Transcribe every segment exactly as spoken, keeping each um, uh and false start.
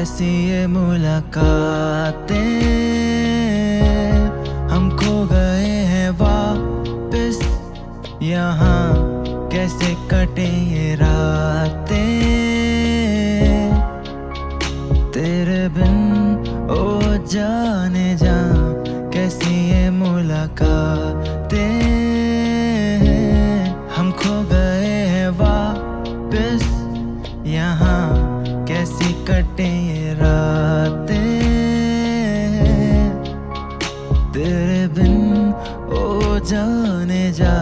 कैसी ये मुलाकातें, हम खो गए हैं वापस यहाँ, कैसे कटे ये रातें तेरे बिन। ओ जाने जा कैसी ये मुलाकातें, हम खो गए हैं वापस यहाँ, कैसी कटे ये रातें तेरे बिन। ओ जाने जा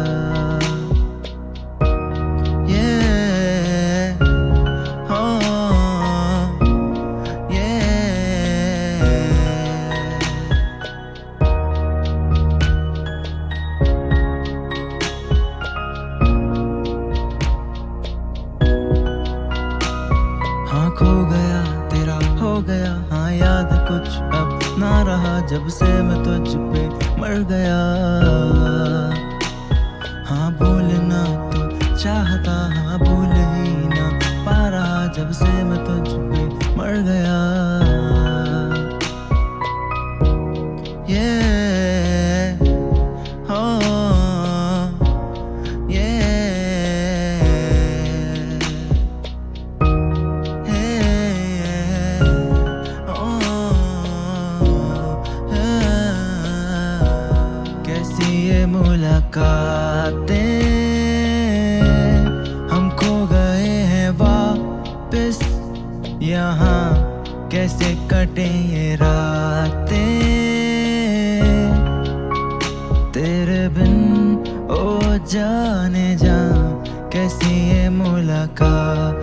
खो गया तेरा हो गया, हाँ याद कुछ अब ना रहा, जब से मैं तुझ पे मर गया। हाँ भूलना तो चाहता, हाँ भूल ही ना पा रहा, जब से मैं तुझ पे मर गया। ये ये मुलाकातें, हम खो गए हैं वापस यहाँ, कैसे कटे ये रातें तेरे बिन। ओ जाने जा कैसी ये मुलाकात